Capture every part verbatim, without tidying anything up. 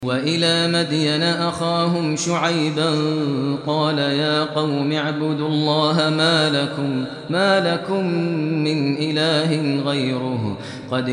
وإلى مدين أخاهم شعيبا قال يا قوم اعبدوا الله ما لكم ما لكم من إله غيره قد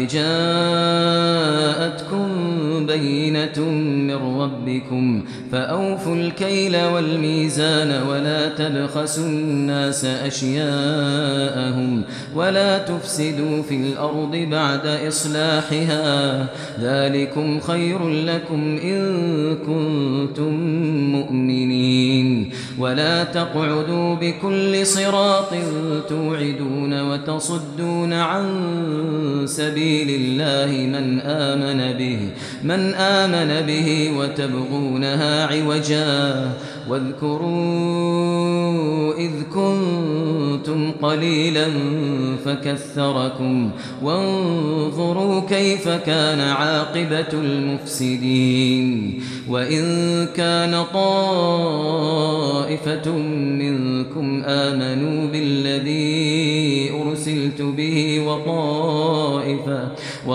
جاءتكم بينة من ربكم فأوفوا الكيل والميزان ولا تبخسوا الناس أشياءهم ولا تفسدوا في الأرض بعد إصلاحها ذلكم خير لكم إن كنتم مؤمنين ولا تقعدوا بكل صراط توعدون وتصدون عن سبيل الله من آمن به من آمن به وتبغونها عوجا واذكروا إذ كنتم قليلا فكثركم وانظروا كيف كان عاقبة المفسدين وإن كان طائفة منكم آمنوا بالذي أرسلت به وطائفة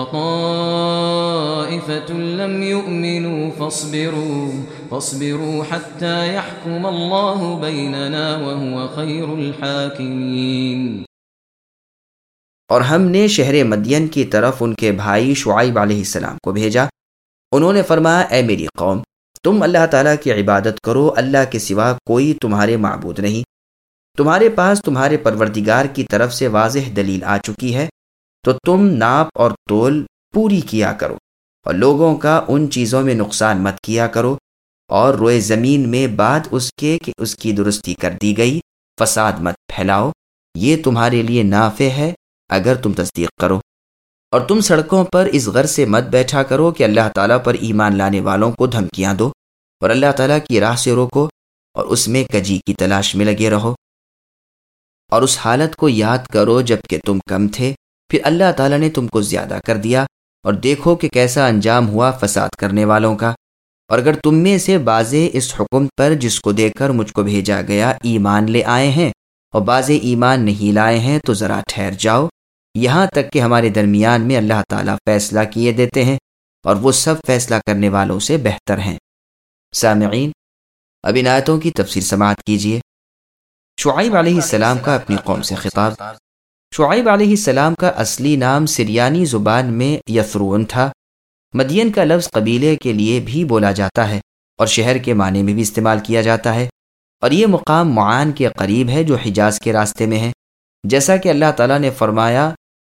وطائفة لم يؤمنوا فاصبروا فاصبروا حتى يحكم الله بيننا وهو خير الحاكمين۔ اور ہم نے شہر مدین کی طرف ان کے بھائی شعیب علیہ السلام کو بھیجا۔ انہوں نے فرمایا اے میری قوم، تم اللہ تعالیٰ کی عبادت کرو، اللہ کے سوا کوئی تمہارے معبود نہیں۔ تمہارے پاس تمہارے پروردگار کی طرف سے واضح دلیل آ چکی ہے، تو تم ناپ اور تول پوری کیا کرو اور لوگوں کا ان چیزوں میں نقصان مت کیا کرو، اور روئے زمین میں بعد اس کے کہ اس کی درستی کر دی گئی فساد مت پھیلاؤ، یہ تمہارے لیے نافع ہے اگر تم تصدیق کرو۔ اور تم سڑکوں پر اس غرض سے مت بیٹھا کرو کہ اللہ تعالیٰ پر ایمان لانے والوں کو دھمکیاں دو، اور اللہ تعالیٰ کی راہ سے روکو اور اس میں کجی کی تلاش میں لگے رہو، اور اس حالت کو یاد کرو جب کہ تم کم تھے، پھر اللہ تعالیٰ نے تم کو زیادہ کر دیا، اور دیکھو کہ کیسا انجام ہوا فساد کرنے والوں کا۔ اور اگر تم میں سے بعضے اس حکم پر جس کو دے کر مجھ کو بھیجا گیا ایمان لے آئے ہیں اور بعضے ایمان نہیں لائے ہیں تو ذرا ٹھہر جاؤ، یہاں تک کہ ہمارے درمیان میں اللہ تعالیٰ فیصلہ کیے دیتے ہیں، اور وہ سب فیصلہ کرنے والوں سے بہتر ہیں۔ سامعین، اب ان آیتوں کی تفسیر سماعت کیجیے۔ شعیب علیہ السلام کا اپنی قوم سے خطاب۔ شعیب علیہ السلام کا اصلی نام سریانی زبان میں یثرون تھا۔ مدین کا لفظ قبیلے کے لیے بھی بولا جاتا ہے اور شہر کے معنی میں بھی استعمال کیا جاتا ہے، اور یہ مقام معان کے قریب ہے جو حجاز کے راستے میں ہے۔ جیسا کہ اللہ تعالیٰ نے فرمایا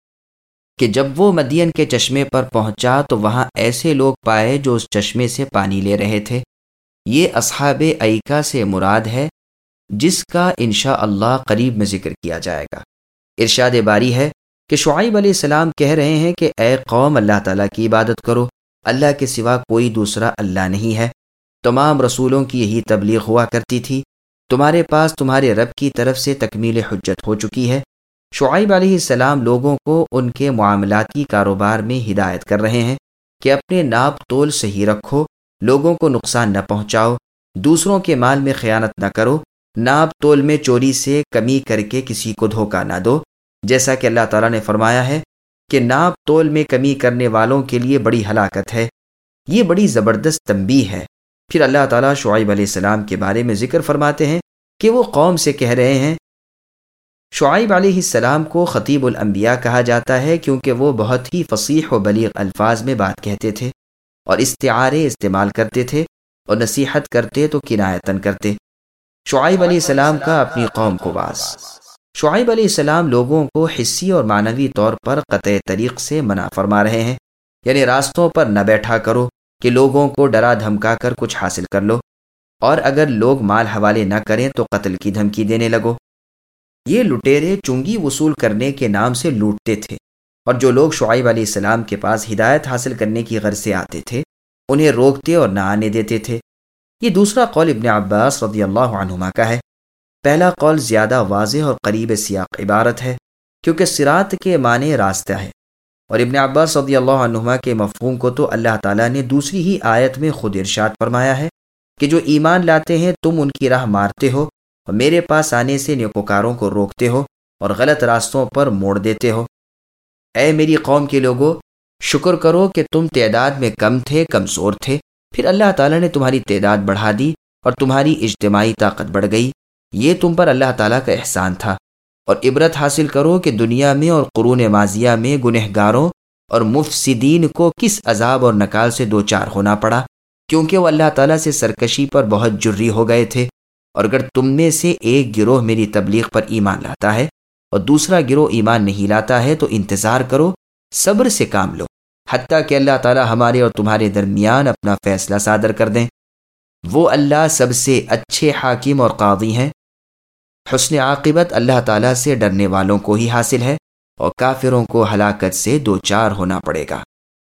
کہ جب وہ مدین کے چشمے پر پہنچا تو وہاں ایسے لوگ پائے جو اس چشمے سے پانی لے رہے تھے۔ یہ اصحاب ایکا سے مراد ہے، جس کا انشاءاللہ قریب میں ذکر کیا جائے گا۔ ارشاد باری ہے کہ شعیب علیہ السلام کہہ رہے ہیں کہ اے قوم، اللہ تعالیٰ کی عبادت کرو، اللہ کے سوا کوئی دوسرا اللہ نہیں ہے۔ تمام رسولوں کی یہی تبلیغ ہوا کرتی تھی۔ تمہارے پاس تمہارے رب کی طرف سے تکمیل حجت ہو چکی ہے۔ شعیب علیہ السلام لوگوں کو ان کے معاملاتی کاروبار میں ہدایت کر رہے ہیں کہ اپنے ناپ تول صحیح رکھو، لوگوں کو نقصان نہ پہنچاؤ، دوسروں کے مال میں خیانت نہ کرو، ناپ تول میں چوری سے کمی کر کے کسی کو دھوکہ نہ دو، جیسا کہ اللہ تعالیٰ نے فرمایا ہے کہ ناپ تول میں کمی کرنے والوں کے لیے بڑی ہلاکت ہے۔ یہ بڑی زبردست تنبیہ ہے۔ پھر اللہ تعالیٰ شعیب علیہ السلام کے بارے میں ذکر فرماتے ہیں کہ وہ قوم سے کہہ رہے ہیں۔ شعیب علیہ السلام کو خطیب الانبیاء کہا جاتا ہے کیونکہ وہ بہت ہی فصیح و بلیغ الفاظ میں بات کہتے تھے اور استعارے استعمال کرتے تھے، اور نصیحت کرتے تو کنایتاً کرتے۔ شعیب علیہ السلام کا اپنی قوم کو واز۔ شعیب علیہ السلام لوگوں کو حسی اور معنوی طور پر قطع طریق سے منع فرما رہے ہیں، یعنی راستوں پر نہ بیٹھا کرو کہ لوگوں کو ڈرا دھمکا کر کچھ حاصل کر لو، اور اگر لوگ مال حوالے نہ کریں تو قتل کی دھمکی دینے لگو۔ یہ لٹیرے چنگی وصول کرنے کے نام سے لوٹتے تھے، اور جو لوگ شعیب علیہ السلام کے پاس ہدایت حاصل کرنے کی غرض سے آتے تھے انہیں روکتے اور نہ آنے دیتے تھے۔ یہ دوسرا قول ابن عباس رضی اللہ عنہما کا ہے۔ پہلا قول زیادہ واضح اور قریب سیاق عبارت ہے کیونکہ صراط کے معنی راستہ ہے، اور ابن عباس رضی اللہ عنہما کے مفہوم کو تو اللہ تعالیٰ نے دوسری ہی آیت میں خود ارشاد فرمایا ہے کہ جو ایمان لاتے ہیں تم ان کی راہ مارتے ہو اور میرے پاس آنے سے نیکوکاروں کو روکتے ہو اور غلط راستوں پر موڑ دیتے ہو۔ اے میری قوم کے لوگو، شکر کرو کہ تم تعداد میں کم تھے، کمزور تھے، پھر اللہ تعالیٰ نے تمہاری تعداد بڑھا دی اور تمہاری اجتماعی طاقت بڑھ گئی، یہ تم پر اللہ تعالیٰ کا احسان تھا۔ اور عبرت حاصل کرو کہ دنیا میں اور قرون ماضیہ میں گنہگاروں اور مفسدین کو کس عذاب اور نکال سے دوچار ہونا پڑا، کیونکہ وہ اللہ تعالیٰ سے سرکشی پر بہت جری ہو گئے تھے۔ اور اگر تم میں سے ایک گروہ میری تبلیغ پر ایمان لاتا ہے اور دوسرا گروہ ایمان نہیں لاتا ہے تو انتظار کرو، صبر سے کام لو، حتیٰ کہ اللہ تعالیٰ ہمارے اور تمہارے درمیان اپنا فیصلہ صادر کر دیں۔ وہ اللہ سب سے اچھے حاکم اور قاضی ہیں۔ حسن عاقبت اللہ تعالیٰ سے ڈرنے والوں کو ہی حاصل ہے، اور کافروں کو ہلاکت سے دوچار ہونا پڑے گا۔